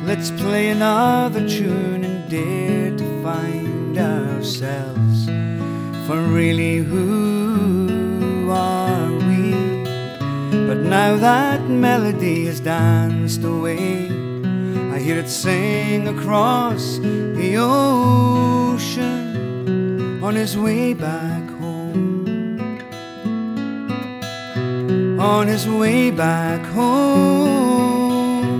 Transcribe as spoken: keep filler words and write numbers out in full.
Let's play another tune and dare to find ourselves. For really, who are we? But now that melody has danced away, I hear it sing across the ocean on his way back home. On his way back home.